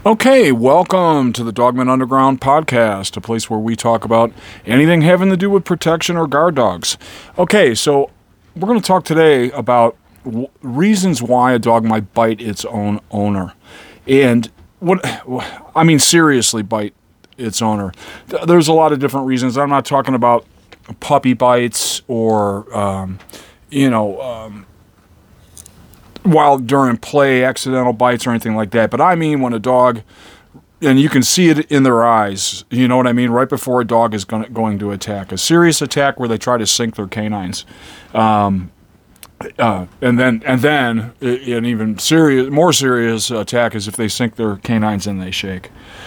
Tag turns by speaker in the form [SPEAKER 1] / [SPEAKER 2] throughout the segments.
[SPEAKER 1] Okay, welcome to the Dogman Underground podcast, a place where we talk about anything having to do with protection or guard dogs. Okay, so we're going to talk today about reasons why a dog might bite its own owner. And seriously bite its owner. There's a lot of different reasons. I'm not talking about puppy bites or, while during play, accidental bites or anything like that. But I mean when a dog, and you can see it in their eyes, you know what I mean, right before a dog is going to attack. A serious attack where they try to sink their canines. And then an even more serious attack is if they sink their canines and they shake.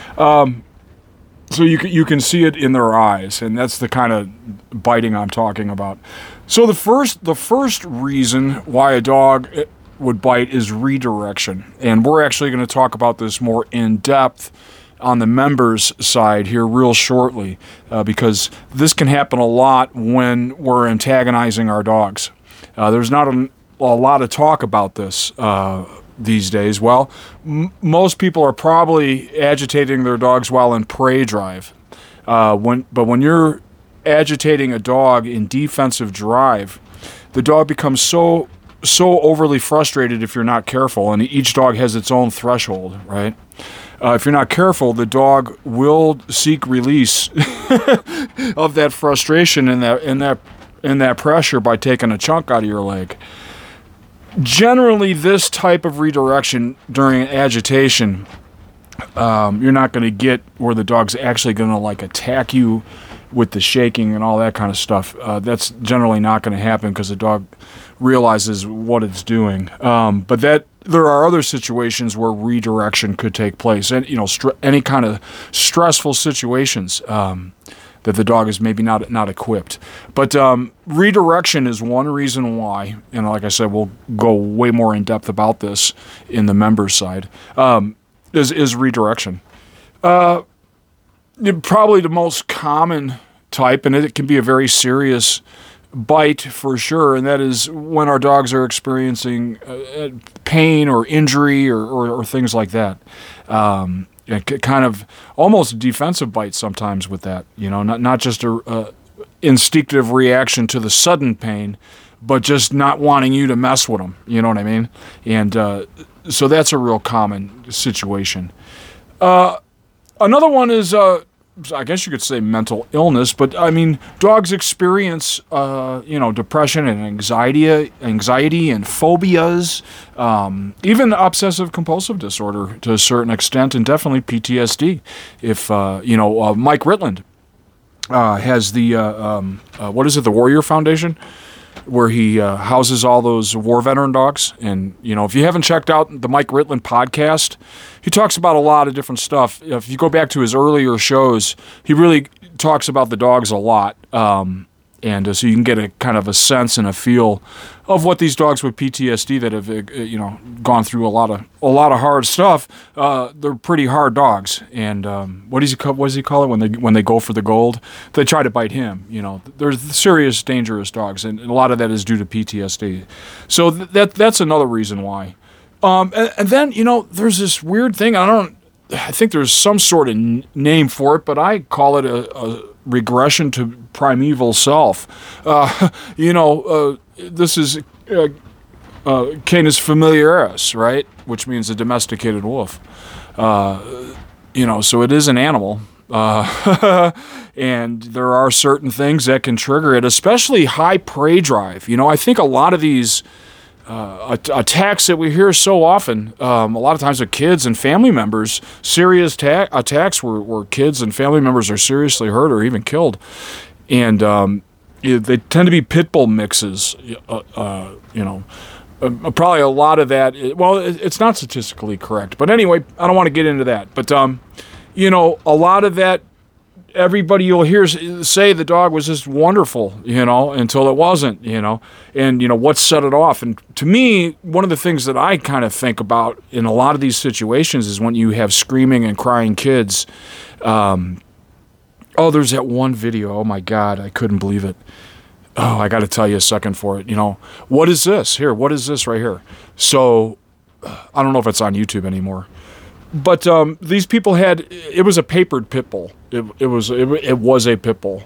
[SPEAKER 1] So you can see it in their eyes, and that's the kind of biting I'm talking about. So the first reason why a dog would bite is redirection, and we're actually going to talk about this more in depth on the members side here real shortly, because this can happen a lot when we're antagonizing our dogs. There's not a lot of talk about this these days. Well, most people are probably agitating their dogs while in prey drive. When you're agitating a dog in defensive drive, the dog becomes so overly frustrated if you're not careful, and each dog has its own threshold, right? If you're not careful, the dog will seek release of that frustration and that pressure by taking a chunk out of your leg. Generally, this type of redirection during agitation, you're not going to get where the dog's actually going to attack you with the shaking and all that kind of stuff. That's generally not going to happen because the dog realizes what it's doing. But there are other situations where redirection could take place, and any kind of stressful situations that the dog is maybe not equipped. But redirection is one reason why, and like I said, we'll go way more in depth about this in the members side. Is redirection. Probably the most common type, and it can be a very serious bite for sure, and that is when our dogs are experiencing pain or injury or things like that. Kind of almost defensive bites sometimes with that, not just a instinctive reaction to the sudden pain, but just not wanting you to mess with them, you know what I mean? And so that's a real common situation. Another one is, I guess you could say mental illness, but I mean, dogs experience, depression and anxiety and phobias, even obsessive compulsive disorder to a certain extent, and definitely PTSD. If, Mike Ritland has the, the Warrior Foundation, where he houses all those war veteran dogs. And, if you haven't checked out the Mike Ritland podcast, he talks about a lot of different stuff. If you go back to his earlier shows, he really talks about the dogs a lot. And so you can get a kind of a sense and a feel of what these dogs with PTSD that have, gone through a lot of hard stuff. They're pretty hard dogs. And what does he call it when they go for the gold? They try to bite him. There's serious, dangerous dogs, and a lot of that is due to PTSD. So that's another reason why. And then there's this weird thing. I think there's some sort of name for it, but I call it a regression to primeval self. This is Canis familiaris, right? Which means a domesticated wolf. So it is an animal. And there are certain things that can trigger it, especially high prey drive. I think a lot of these attacks that we hear so often, a lot of times with kids and family members, serious attacks where kids and family members are seriously hurt or even killed. And they tend to be pit bull mixes, probably a lot of that. It's not statistically correct. But anyway, I don't want to get into that. But, a lot of that, everybody you'll hear say the dog was just wonderful, until it wasn't, and what set it off. And to me, one of the things that I kind of think about in a lot of these situations is when you have screaming and crying kids. There's that one video. Oh my God, I couldn't believe it. Oh, I got to tell you a second for it. What is this? Here, what is this right here? So, I don't know if it's on YouTube anymore. But these people had, it was a papered pit bull. It was a pit bull.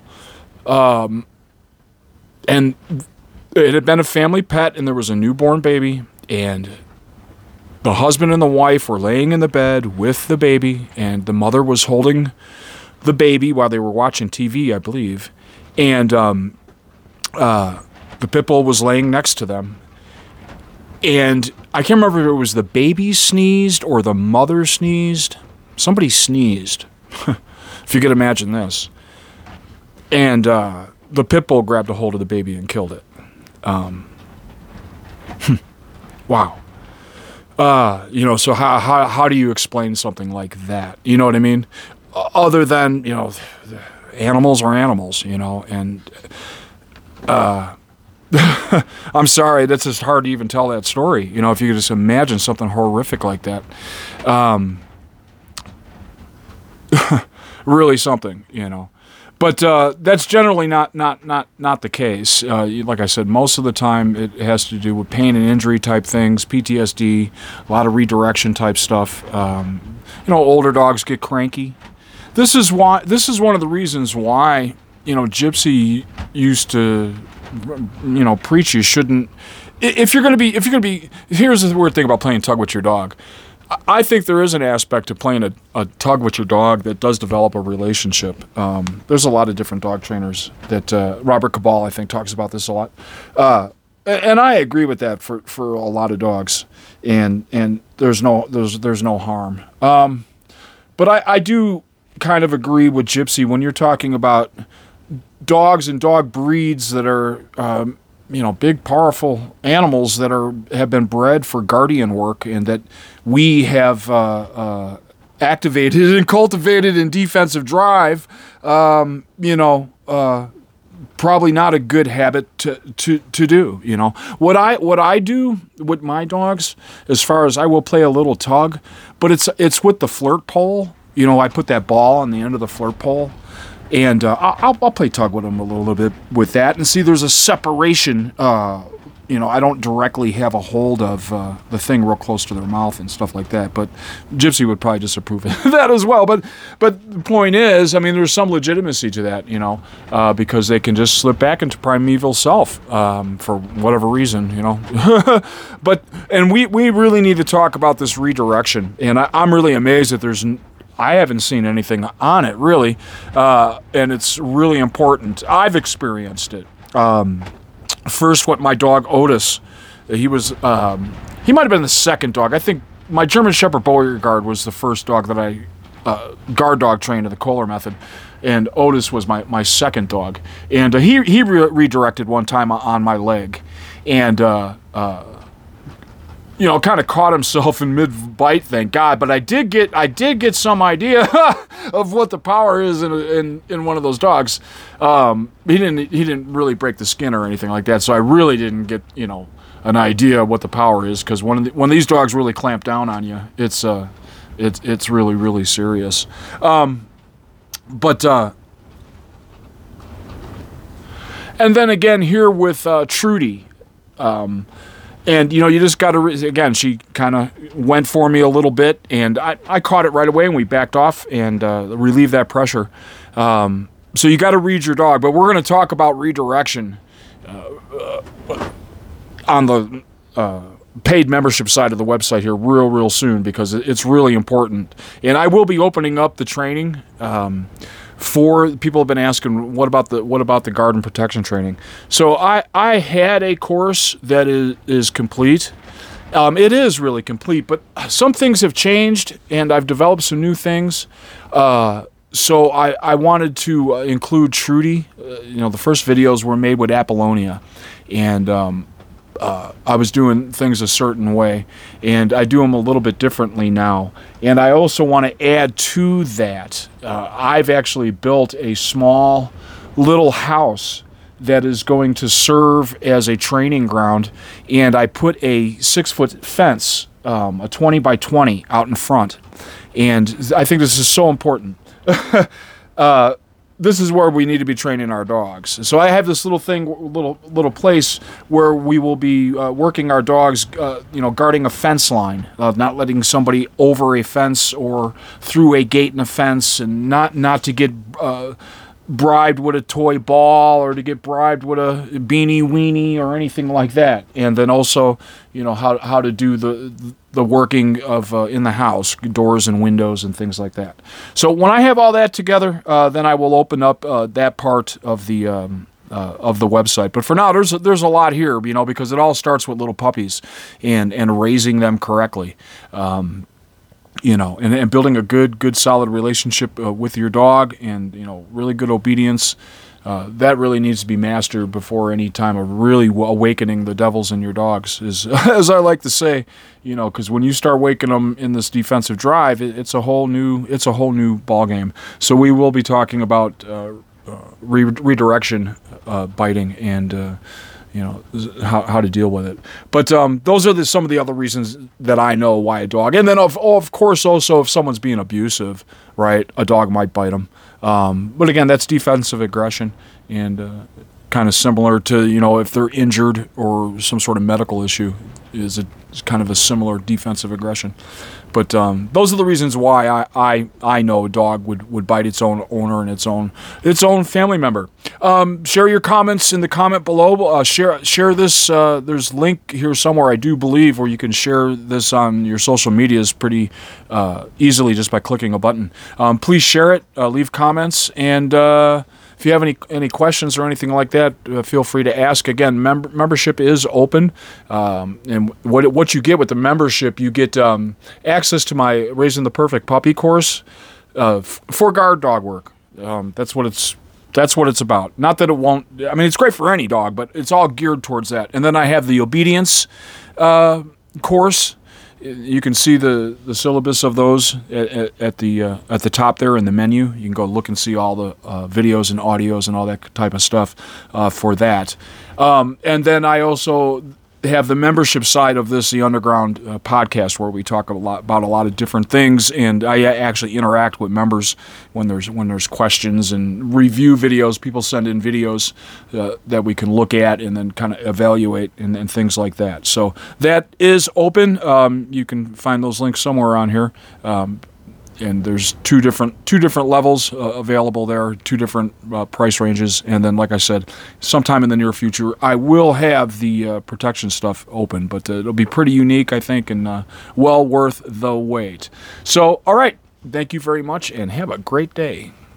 [SPEAKER 1] And it had been a family pet, and there was a newborn baby, and the husband and the wife were laying in the bed with the baby, and the mother was holding the baby while they were watching TV, I believe. And the pit bull was laying next to them. And I can't remember if it was the baby sneezed or the mother sneezed. Somebody sneezed, if you could imagine this. And the pit bull grabbed a hold of the baby and killed it. Wow. So how do you explain something like that? You know what I mean? Other than, animals are animals, and I'm sorry, that's just hard to even tell that story. If you could just imagine something horrific like that. Really something, But that's generally not the case. Like I said, most of the time it has to do with pain and injury type things, PTSD, a lot of redirection type stuff. Older dogs get cranky. This is one of the reasons why Gypsy used to preach you shouldn't. If you're gonna be. Here's the weird thing about playing tug with your dog. I think there is an aspect to playing a tug with your dog that does develop a relationship. There's a lot of different dog trainers that Robert Cabal, I think, talks about this a lot, and I agree with that for a lot of dogs. And there's no harm. But I do kind of agree with Gypsy when you're talking about dogs and dog breeds that are big, powerful animals that have been bred for guardian work and that we have activated and cultivated in defensive drive. Probably not a good habit to do. What I do with my dogs, as far as I will play a little tug, but it's with the flirt pole. I put that ball on the end of the flirt pole. And I'll play tug with them a little bit with that, and see there's a separation. I don't directly have a hold of the thing real close to their mouth and stuff like that. But Gypsy would probably disapprove of that as well. But the point is, there's some legitimacy to that, because they can just slip back into primeval self for whatever reason, and we really need to talk about this redirection. And I'm really amazed that I haven't seen anything on it, really, and it's really important. I've experienced it. First, what my dog Otis, he might have been the second dog. I think my German Shepherd Beauregard was the first dog that I guard dog trained in the Kohler method, and Otis was my second dog. And he redirected one time on my leg, and kind of caught himself in mid-bite, thank God. But I did get some idea of what the power is in one of those dogs. He didn't really break the skin or anything like that, so I really didn't get an idea of what the power is, because when these dogs really clamp down on you, it's really, really serious. But and then again here with Trudy. And, you just got to, again, she kind of went for me a little bit, and I caught it right away, and we backed off and relieved that pressure. So you got to read your dog. But we're going to talk about redirection on the paid membership side of the website here real soon, because it's really important. And I will be opening up the training for people have been asking, what about the garden protection training? So I had a course that is complete. It is really complete, but some things have changed, and I've developed some new things. So I wanted to include Trudy. The first videos were made with Apollonia, and I was doing things a certain way, and I do them a little bit differently now. And I also want to add to that, I've actually built a small little house that is going to serve as a training ground, and I put a 6-foot fence, a 20 by 20 out in front. And I think this is so important. this is where we need to be training our dogs. So I have this little place where we will be working our dogs, guarding a fence line, not letting somebody over a fence or through a gate in a fence, and not to get bribed with a toy ball or to get bribed with a beanie weenie or anything like that. And then also, how to do the working of in the house, doors and windows and things like that. So when I have all that together, then I will open up that part of the website. But for now, there's a lot here, because it all starts with little puppies and raising them correctly. And building a good solid relationship with your dog, and really good obedience. That really needs to be mastered before any time of really awakening the devils in your dogs, is as I like to say, because when you start waking them in this defensive drive, it's a whole new ball game. So we will be talking about redirection biting and how to deal with it. But those are some of the other reasons that I know why a dog. And then of course also if someone's being abusive, right, a dog might bite them. But again, that's defensive aggression, and kind of similar to if they're injured or some sort of medical issue is kind of a similar defensive aggression. But those are the reasons why I know a dog would bite its own owner and its own family member. Share your comments in the comment below. Share this. There's a link here somewhere, I do believe, where you can share this on your social medias pretty easily just by clicking a button. Please share it. Leave comments, and if you have any questions or anything like that, feel free to ask. Again, membership is open, and what you get with the membership, you get access to my Raising the Perfect Puppy course for guard dog work. That's what it's about. Not that it won't. I mean, it's great for any dog, but it's all geared towards that. And then I have the obedience course. You can see the syllabus of those at the top there in the menu. You can go look and see all the videos and audios and all that type of stuff for that. And then I also have the membership side of this, the Underground podcast, where we talk about a lot of different things, and I actually interact with members when there's questions and review videos. People send in videos that we can look at and then kind of evaluate and things like that. So that is open. You can find those links somewhere on here. And there's two different levels available there, two different price ranges, and then, like I said, sometime in the near future, I will have the protection stuff open, but it'll be pretty unique, I think, and well worth the wait. So, all right, thank you very much, and have a great day.